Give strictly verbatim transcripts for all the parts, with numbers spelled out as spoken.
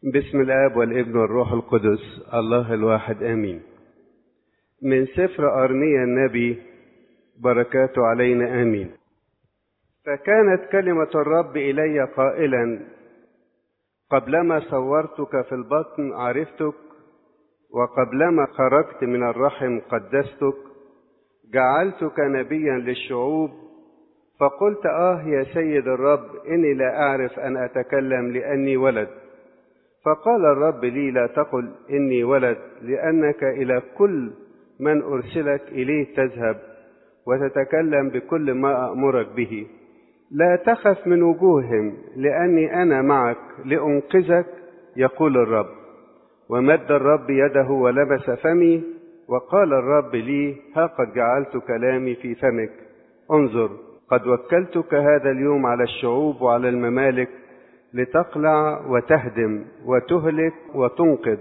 بسم الآب والابن والروح القدس الله الواحد آمين. من سفر أرميا النبي، بركاته علينا آمين. فكانت كلمة الرب إلي قائلا: قبلما صورتك في البطن عرفتك، وقبلما خرجت من الرحم قدستك، جعلتك نبيا للشعوب. فقلت: آه يا سيد الرب، إني لا أعرف أن أتكلم لأني ولد. فقال الرب لي: لا تقل إني ولد، لأنك إلى كل من أرسلك إليه تذهب وتتكلم بكل ما أأمرك به. لا تخف من وجوههم، لأني أنا معك لأنقذك، يقول الرب. ومد الرب يده ولمس فمي، وقال الرب لي: ها قد جعلت كلامي في فمك. انظر، قد وكلتك هذا اليوم على الشعوب وعلى الممالك، لتقلع وتهدم وتهلك وتنقذ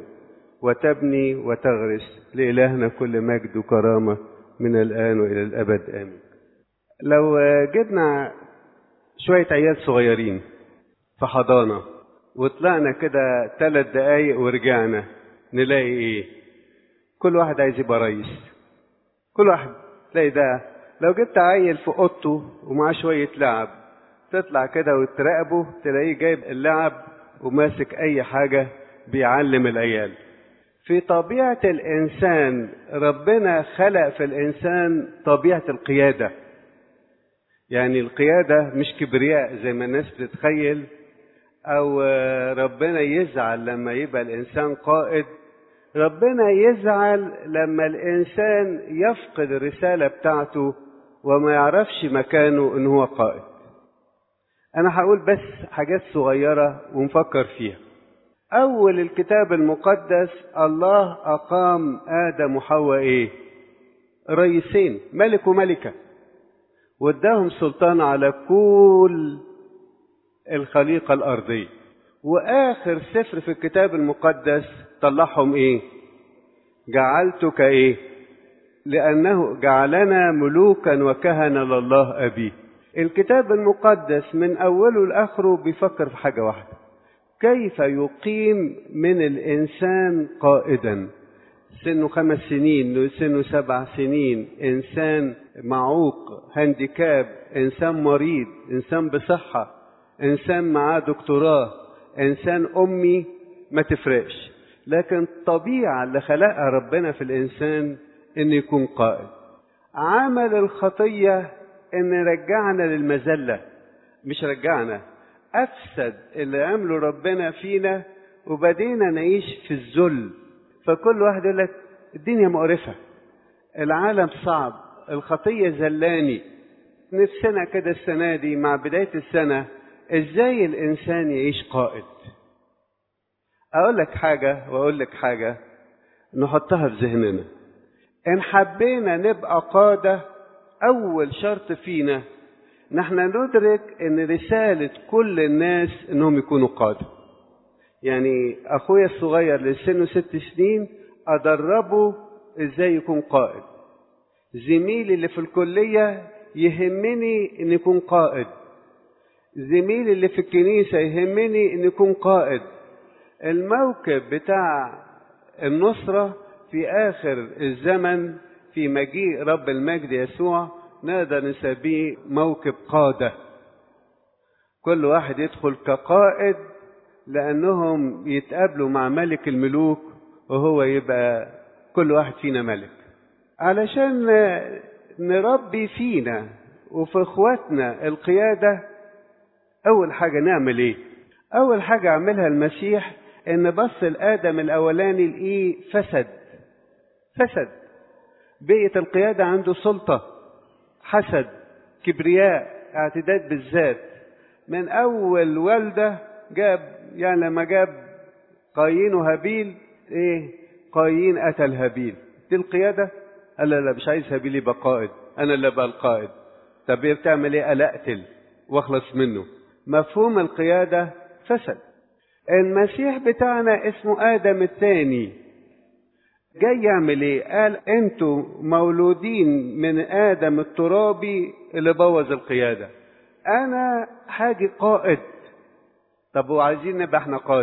وتبني وتغرس. لإلهنا كل مجد وكرامة من الآن وإلى الأبد آمين. لو جبنا شوية عيال صغيرين في حضانة وطلعنا كده ثلاث دقايق ورجعنا، نلاقي ايه؟ كل واحد عايز يبقى رئيس. كل واحد تلاقي ده لو جبت عيل في اوضته ومعاه شوية لعب، تطلع كده وتراقبه تلاقيه جايب اللعب وماسك اي حاجة بيعلم العيال. في طبيعة الانسان ربنا خلق في الانسان طبيعة القيادة. يعني القيادة مش كبرياء زي ما الناس بتتخيل، او ربنا يزعل لما يبقى الانسان قائد. ربنا يزعل لما الانسان يفقد الرسالة بتاعته وما يعرفش مكانه ان هو قائد. انا هقول بس حاجات صغيرة ونفكر فيها. اول الكتاب المقدس الله اقام ادم وحواء ايه؟ رئيسين، ملك وملكة، واداهم سلطان على كل الخليقة الارضية. واخر سفر في الكتاب المقدس طلعهم ايه؟ جعلتك ايه؟ لانه جعلنا ملوكا وكهنة لله ابيه. الكتاب المقدس من اوله لاخره بيفكر في حاجة واحدة: كيف يقيم من الانسان قائدا. سنه خمس سنين، سنه سبع سنين، انسان معوق، هانديكاب، انسان مريض، انسان بصحة، انسان معاه دكتوراه، انسان امي، ما تفرقش. لكن الطبيعة اللي خلقها ربنا في الانسان ان يكون قائد. عمل الخطية ان رجعنا للمذلة، مش رجعنا، افسد اللي عمله ربنا فينا وبدينا نعيش في الذل. فكل واحد يقول لك الدنيا مقرفة، العالم صعب، الخطية زلاني. نفسنا كده السنة دي مع بداية السنة ازاي الانسان يعيش قائد. اقول لك حاجة واقول لك حاجة نحطها في ذهننا. ان حبينا نبقى قادة، اول شرط فينا نحن ندرك ان رسالة كل الناس انهم يكونوا قادة. يعني اخويا الصغير اللي سنه ست سنين ادربه ازاي يكون قائد. زميلي اللي في الكلية يهمني ان يكون قائد. زميلي اللي في الكنيسة يهمني ان يكون قائد. الموكب بتاع النصرة في آخر الزمن في مجيء رب المجد يسوع نقدر نسميه موكب قادة. كل واحد يدخل كقائد لأنهم يتقابلوا مع ملك الملوك وهو يبقى كل واحد فينا ملك. علشان نربي فينا وفي اخواتنا القيادة، أول حاجة نعمل إيه؟ أول حاجة عملها المسيح إن بص الآدم الأولاني لقيه فسد فسد بقية القيادة عنده سلطة، حسد، كبرياء، اعتداد بالذات. من أول والدة جاب، يعني لما جاب قايين وهابيل، إيه؟ قايين قتل هابيل. دي القيادة؟ قال لا لا، مش عايز هابيل يبقى قائد، أنا اللي أبقى القائد. طب إيه بتعمل إيه؟ قال أقتل واخلص منه. مفهوم القيادة فسد. المسيح بتاعنا اسمه آدم الثاني، جاي يعمل ايه؟ قال انتوا مولودين من آدم الترابي اللي بوظ القيادة، انا حاجي قائد. طب وعايزين نبقى احنا قادة،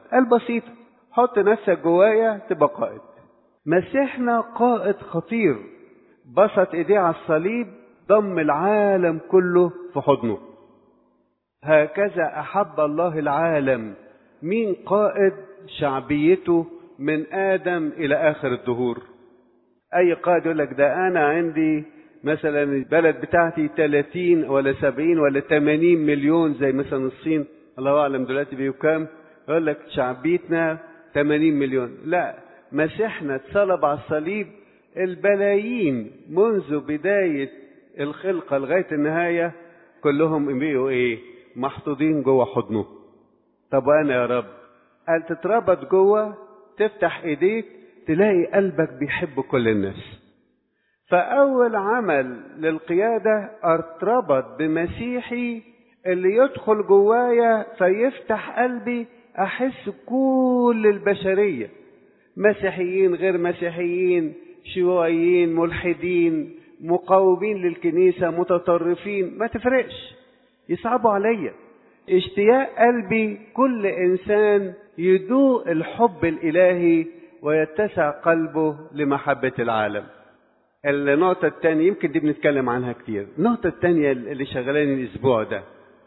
قال بسيطة، حط نفسك جوايا تبقى قائد. مسيحنا قائد خطير، بسط ايديه على الصليب، ضم العالم كله في حضنه. هكذا احب الله العالم. مين قائد شعبيته من ادم الى اخر الدهور؟ اي قائد يقول لك ده انا عندي مثلا البلد بتاعتي ثلاثين ولا سبعين ولا ثمانين مليون، زي مثلا الصين الله اعلم دلوقتي بيقول كام، يقول لك شعبيتنا ثمانين مليون. لا، مسيحنا اتصلب على الصليب، البلايين منذ بداية الخلقة لغاية النهاية كلهم بقوا ايه؟ محطوطين جوه حضنه. طب وانا يا رب؟ قال تتربط جوه، تفتح ايديك تلاقي قلبك بيحب كل الناس. فاول عمل للقيادة ارتبط بمسيحي اللي يدخل جوايا فيفتح قلبي، احس كل البشرية، مسيحيين غير مسيحيين، شيوعيين ملحدين مقاومين للكنيسة متطرفين، ما تفرقش، يصعبوا عليا. اشتياق قلبي كل انسان يدوق الحب الالهي ويتسع قلبه لمحبة العالم. النقطة الثانية يمكن دي بنتكلم عنها كتير، النقطة الثانية اللي شغلاني الاسبوع ده،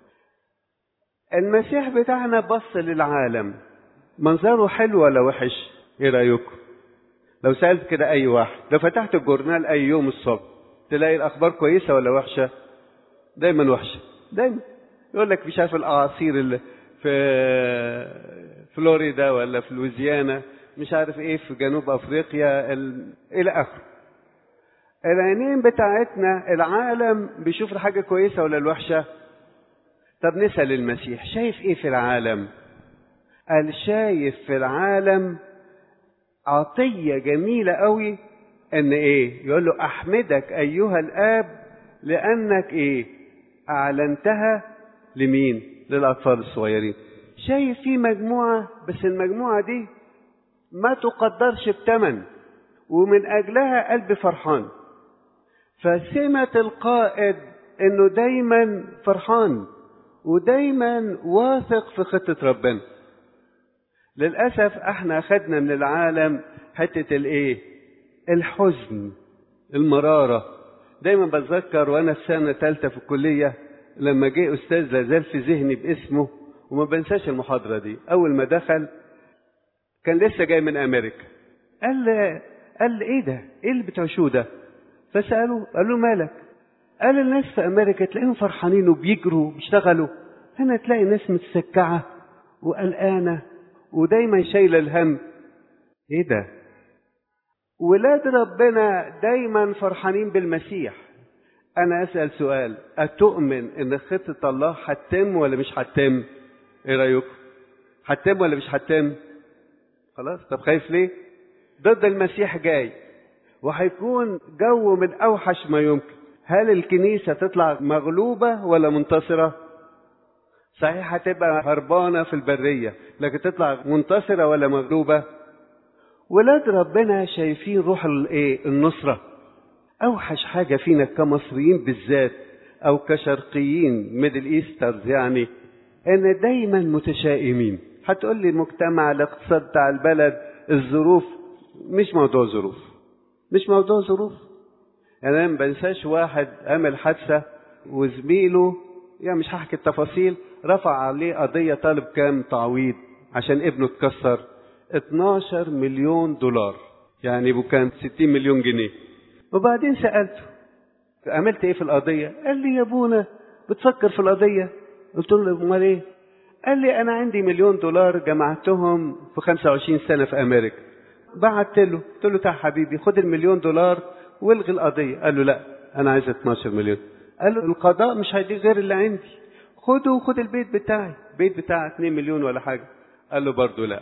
المسيح بتاعنا بص للعالم، منظره حلو ولا وحش؟ ايه رأيكم؟ لو سألت كده اي واحد، لو فتحت الجورنال اي يوم الصبح تلاقي الاخبار كويسة ولا وحشة؟ دايما وحشة. دايما يقول لك مش عارف الاعاصير اللي في فلوريدا ولا في لويزيانا، مش عارف ايه في جنوب افريقيا ال... الى اخره. العينين بتاعتنا العالم بيشوف الحاجة كويسة ولا الوحشة؟ طب نسأل المسيح شايف ايه في العالم؟ قال شايف في العالم عطية جميلة قوي، ان ايه؟ يقول له احمدك ايها الاب لانك ايه؟ اعلنتها لمين؟ للاطفال الصغيرين. شايف في مجموعة، بس المجموعة دي ما تقدرش بثمن، ومن اجلها قلبي فرحان. فسمة القائد انه دايما فرحان ودايما واثق في خطة ربنا. للأسف احنا اخدنا من العالم حتة الايه؟ الحزن، المرارة. دايما بتذكر وانا في سنة ثالثة في الكلية لما جه استاذ لازال في ذهني باسمه، وما بنساش المحاضرة دي. اول ما دخل كان لسه جاي من امريكا، قال لي قال لي ايه ده؟ ايه اللي بتعيشوه ده؟ فسألوه، قال له مالك؟ قال الناس في امريكا تلاقيهم فرحانين وبيجروا وبيشتغلوا، هنا تلاقي ناس متسكعة وقلقانة ودايما شايلة الهم. ايه ده؟ ولاد ربنا دايما فرحانين بالمسيح. انا اسأل سؤال، اتؤمن ان خطة الله هتتم ولا مش هتتم؟ ايه رأيكم؟ هتتم ولا مش هتتم؟ خلاص، طب خايف ليه؟ ضد المسيح جاي وهيكون جو من اوحش ما يمكن. هل الكنيسة تطلع مغلوبة ولا منتصرة؟ صحيح هتبقى هربانة في البرية، لكن تطلع منتصرة ولا مغلوبة؟ ولاد ربنا شايفين روح الايه؟ النصرة. اوحش حاجة فينا كمصريين بالذات او كشرقيين ميدل ايسترز يعني، ان دايما متشائمين. هتقول لي المجتمع، الاقتصاد بتاع البلد، الظروف. مش موضوع ظروف، مش موضوع ظروف. يعني انا ما بنساش واحد عمل حادثة وزميله، يعني مش هحكي التفاصيل، رفع عليه قضية طالب كام تعويض عشان ابنه اتكسر، اتناشر مليون دولار، يعني كان ستين مليون جنيه. وبعدين سألته عملت ايه في القضية؟ قال لي يا ابونا بتفكر في القضية؟ قلت له امال ايه؟ قال لي انا عندي مليون دولار جمعتهم في خمسة وعشرين سنة في امريكا. بعت له قلت له تعال حبيبي خد المليون دولار والغي القضية. قال له لا انا عايز اتناشر مليون. قال له القضاء مش هيديك غير اللي عندي، خده وخد البيت بتاعي، البيت بتاعي اتنين مليون ولا حاجة. قال له برضه لا.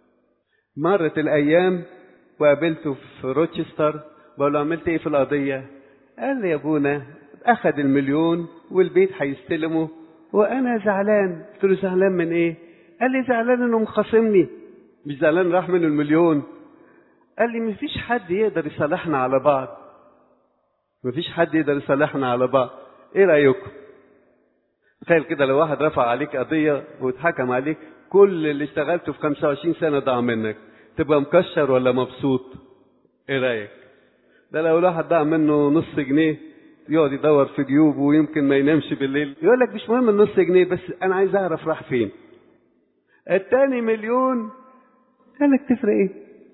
مرت الايام وقابلته في روتشستر، بقول له عملت ايه في القضية؟ قال لي يا ابونا اخذ المليون والبيت هيستلمه وانا زعلان. قلت له زعلان من ايه؟ قال لي زعلان انه مخاصمني. مش زعلان راح منه المليون. قال لي مفيش حد يقدر يصالحنا على بعض، مفيش حد يقدر يصالحنا على بعض. ايه رايكم؟ تخيل كده لو واحد رفع عليك قضيه واتحكم عليك كل اللي اشتغلته في خمسة وعشرين سنة ضاع منك، تبقى مكشر ولا مبسوط؟ ايه رايك؟ ده لو الواحد ضاع منه نص جنيه يقعد يدور في جيوبه ويمكن ما ينامش بالليل، يقول لك مش مهم النص جنيه، بس انا عايز اعرف راح فين. التاني مليون قال لك تفرق ايه؟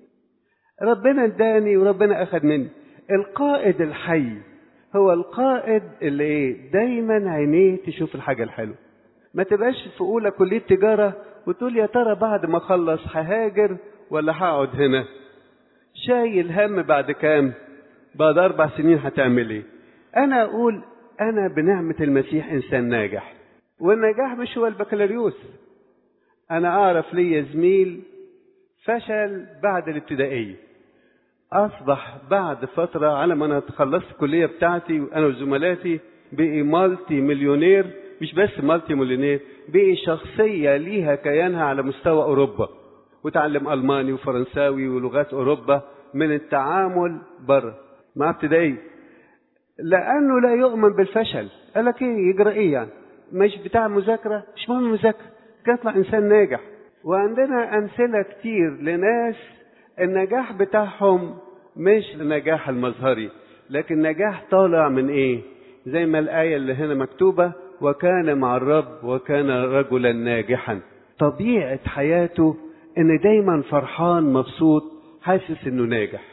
ربنا اداني وربنا اخذ مني. القائد الحي هو القائد اللي ايه؟ دايما عينيه تشوف الحاجه الحلوه. ما تبقاش في اولى كليه تجاره وتقول يا ترى بعد ما اخلص ههاجر ولا هقعد هنا. شايل هم بعد كام؟ بعد اربع سنين هتعمل ايه؟ انا اقول انا بنعمه المسيح انسان ناجح، والنجاح مش هو البكالوريوس. انا اعرف لي زميل فشل بعد الابتدائيه، اصبح بعد فتره على ما انا خلصت الكليه بتاعتي وانا وزملاتي بقي مالتي مليونير، مش بس مالتي مليونير، بقي شخصيه ليها كيانها على مستوى اوروبا، وتعلم الماني وفرنساوي ولغات اوروبا من التعامل بره مع ابتدائي، لانه لا يؤمن بالفشل. قال لك ايه يجرى ايه يعني؟ مش بتاع مذاكره، مش مهم مذاكره، يطلع انسان ناجح. وعندنا امثله كتير لناس النجاح بتاعهم مش النجاح المظهري، لكن نجاح طالع من ايه؟ زي ما الايه اللي هنا مكتوبه: وكان مع الرب وكان رجلا ناجحا. طبيعه حياته ان دايما فرحان مبسوط حاسس انه ناجح.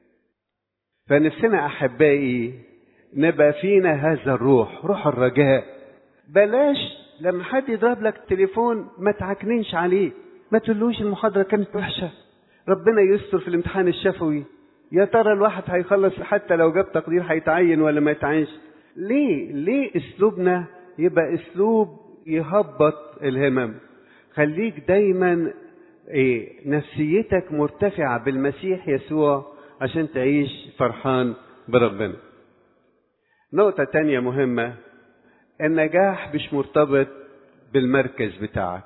فنفسنا احبائي نبقى فينا هذا الروح، روح الرجاء. بلاش لما حد يضرب لك التليفون ما تعكننش عليه، ما تقولوش المحاضره كانت وحشه، ربنا يستر في الامتحان الشفوي، يا ترى الواحد هيخلص حتى لو جاب تقدير هيتعين ولا ما يتعينش. ليه ليه اسلوبنا يبقى اسلوب يهبط الهمم؟ خليك دايما ايه نفسيتك مرتفعه بالمسيح يسوع عشان تعيش فرحان بربنا. نقطه تانية مهمه، النجاح مش مرتبط بالمركز بتاعك.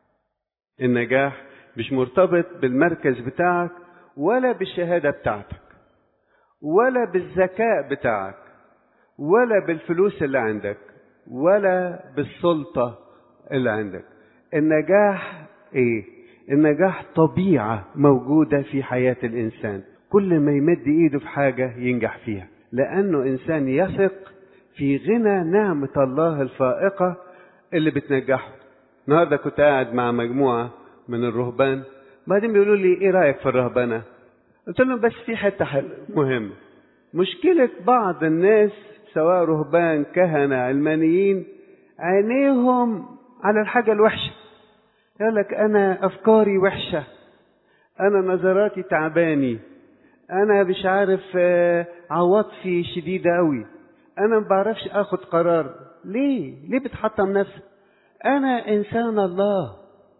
النجاح مش مرتبط بالمركز بتاعك ولا بالشهادة بتاعتك ولا بالذكاء بتاعك ولا بالفلوس اللي عندك ولا بالسلطة اللي عندك. النجاح ايه؟ النجاح طبيعة موجودة في حياة الإنسان، كل ما يمد ايده في حاجة ينجح فيها، لأنه إنسان يثق في غنى نعمة الله الفائقة اللي بتنجحه. النهارده كنت قاعد مع مجموعة من الرهبان، بعدين بيقولوا لي ايه رأيك في الرهبنة؟ قلت لهم بس في حتة مهمة، مشكلة بعض الناس سواء رهبان كهنة علمانيين عينيهم على الحاجة الوحشة. يقول لك أنا أفكاري وحشة، أنا نظراتي تعباني، أنا مش عارف عواطفي شديدة أوي، أنا ما بعرفش آخد قرار. ليه؟ ليه بتحطم نفسك؟ أنا إنسان الله،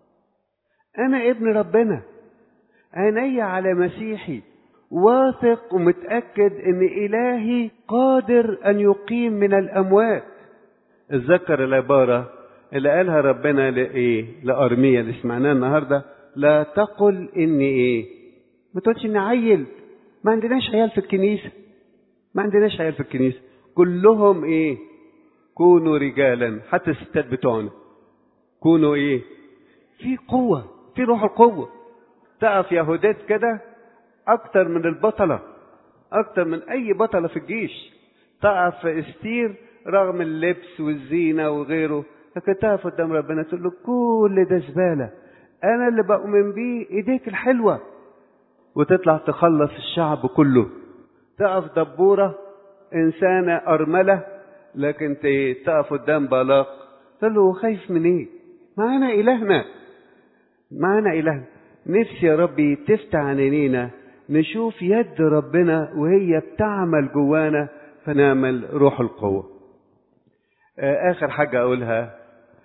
أنا ابن ربنا، عيني على مسيحي، واثق ومتأكد إن إلهي قادر أن يقيم من الأموات. اتذكر العبارة اللي قالها ربنا لإيه؟ لأرميا اللي سمعناها النهاردة: لا تقل إني إيه؟ ما تقولش إني عيل، ما عندناش عيال في الكنيسة، ما عندناش عيال في الكنيسة، كلهم إيه؟ كونوا رجالا، حتى الستات بتوعنا كونوا إيه؟ في قوة، في روح القوة. تقف يهودات كده أكتر من البطلة، أكتر من أي بطلة في الجيش. تقف في استير رغم اللبس والزينة وغيره، لكن تقف قدام ربنا تقول له كل ده زبالة، أنا اللي بؤمن بيه إيديك الحلوة، وتطلع تخلص الشعب كله. تقف دبورة إنسانة أرملة، لكن تقف قدام بالاق تقول له خايف من إيه؟ معانا إلهنا، معانا إلهنا. نفسي يا ربي تفتح عينينا نشوف يد ربنا وهي بتعمل جوانا فنعمل روح القوة. آخر حاجة أقولها،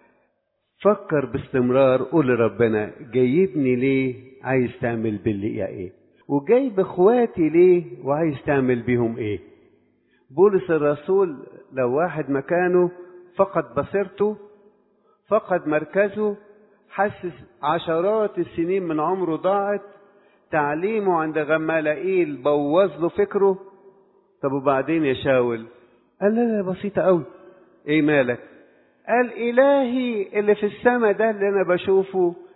فكر باستمرار، قول لربنا جايبني ليه؟ عايز تعمل باللي ايه؟ وجايب اخواتي ليه؟ وعايز تعمل بيهم ايه؟ بولس الرسول لو واحد مكانه فقد بصيرته، فقد مركزه، حسس عشرات السنين من عمره ضاعت، تعليمه عند غمالائيل بوظ له فكره. طب وبعدين يا شاول؟ قال لا لا بسيطة قوي. ايه مالك؟ قال إلهي اللي في السماء ده اللي أنا بشوفه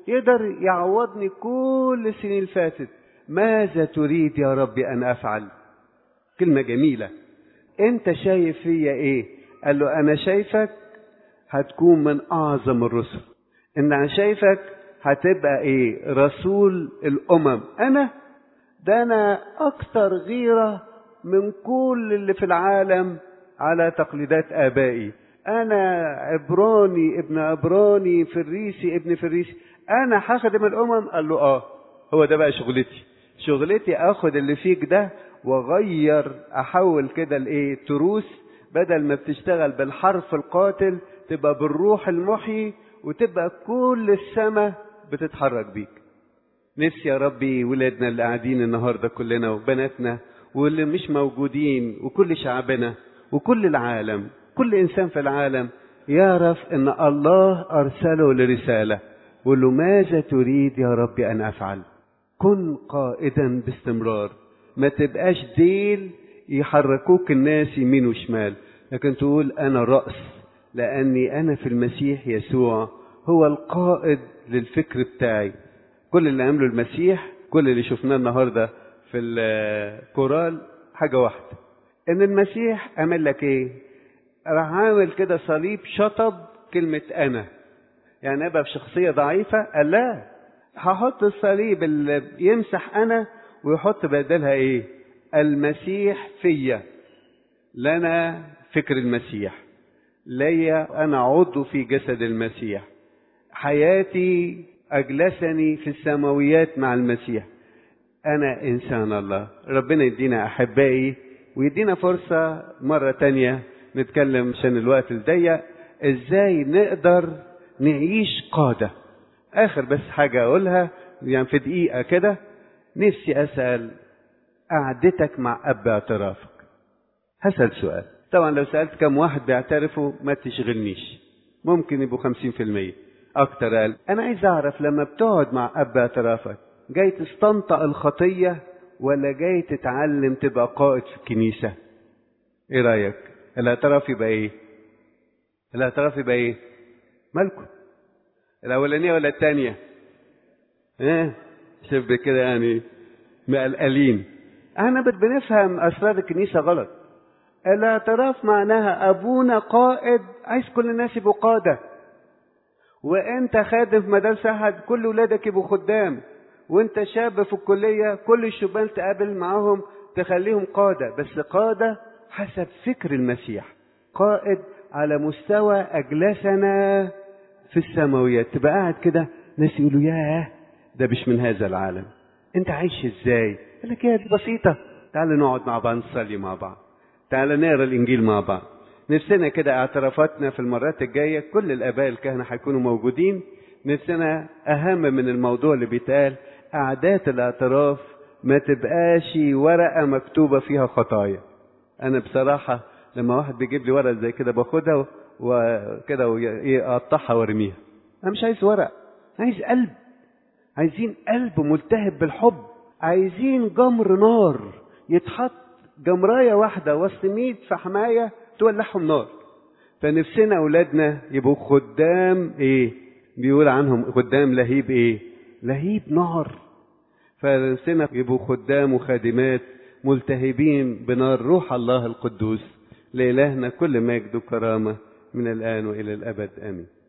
يقدر يعوضني كل السنين اللي فاتت. ماذا تريد يا ربي أن أفعل؟ كلمة جميلة. أنت شايف فيا إيه؟ قال له أنا شايفك هتكون من أعظم الرسل. إن أنا شايفك هتبقى إيه؟ رسول الأمم. أنا ده أنا أكثر غيرة من كل اللي في العالم على تقليدات آبائي. أنا عبراني ابن عبراني، فريسي ابن فريسي، أنا هخدم الأمم. قال له آه، هو ده بقى شغلتي. شغلتي أخد اللي فيك ده وغير، أحول كده لإيه؟ تروس، بدل ما بتشتغل بالحرف القاتل تبقى بالروح المحيي، وتبقى كل السماء بتتحرك بيك. نفسي يا ربي ولادنا اللي قاعدين النهارده كلنا وبناتنا واللي مش موجودين وكل شعبنا وكل العالم، كل إنسان في العالم يعرف إن الله أرسله لرسالة. وقال له ماذا تريد يا ربي أن أفعل؟ كن قائدا باستمرار، ما تبقاش ديل يحركوك الناس يمين وشمال، لكن تقول أنا رأس، لأني أنا في المسيح يسوع هو القائد للفكر بتاعي. كل اللي عمله المسيح، كل اللي شفناه النهارده في الكورال حاجة واحدة، إن المسيح عمل لك إيه؟ راح عامل كده صليب شطب كلمة أنا، يعني أبقى في شخصية ضعيفة. قال لا، هحط الصليب اللي يمسح أنا ويحط بدلها إيه؟ المسيح فيا، لنا فكر المسيح، ليا أنا عضو في جسد المسيح، حياتي أجلسني في السماويات مع المسيح، أنا إنسان الله. ربنا يدينا أحبائي ويدينا فرصة مرة تانية نتكلم عشان الوقت الضيق إزاي نقدر نعيش قادة. آخر بس حاجة أقولها يعني في دقيقة كده، نفسي أسأل قعدتك مع أب اعترافك. هسأل سؤال، طبعا لو سألت كم واحد بيعترفوا ما تشغلنيش، ممكن يبقوا خمسين في المية أكتر. قال أنا عايز أعرف لما بتقعد مع أب اعترافك جاي تستنطق الخطية ولا جاي تتعلم تبقى قائد في الكنيسة؟ إيه رأيك؟ الاعتراف يبقى إيه؟ الاعتراف يبقى إيه؟ مالكم؟ الأولانية ولا الثانية؟ إيه؟ شوف كده يعني مقلقلين. احنا بنفهم أسرار الكنيسة غلط. الاعتراف معناها أبونا قائد، عايز كل الناس يبقوا قادة، وانت خادم في مدارس أحد كل ولادك يبقوا خدام، وانت شاب في الكلية كل الشبان تقابل معاهم تخليهم قادة، بس قادة حسب فكر المسيح، قائد على مستوى أجلسنا في السماويات. تبقى قاعد كده ناس يقولوا ياه ده مش من هذا العالم، انت عايش ازاي؟ يقول لك يا دي بسيطة، تعال نقعد مع بعض نصلي مع بعض، تعال نقرا الانجيل مع بعض. نفسنا كده اعترافاتنا في المرات الجاية كل الاباء الكهنة هيكونوا موجودين. نفسنا اهم من الموضوع اللي بيتقال قعدات الاعتراف ما تبقاش ورقة مكتوبة فيها خطايا. انا بصراحة لما واحد بيجيب لي ورقة زي كده باخدها وكده واقطعها وارميها. انا مش عايز ورق، عايز قلب. عايزين قلب ملتهب بالحب، عايزين جمر نار يتحط جمراية واحدة وسط مية فحماية تولعهم نار. فنفسنا أولادنا يبقوا خدام إيه؟ بيقول عنهم خدام لهيب إيه؟ لهيب نار. فنفسنا يبقوا خدام وخادمات ملتهبين بنار روح الله القدوس. لإلهنا كل مجد وكرامة من الآن وإلى الأبد آمين.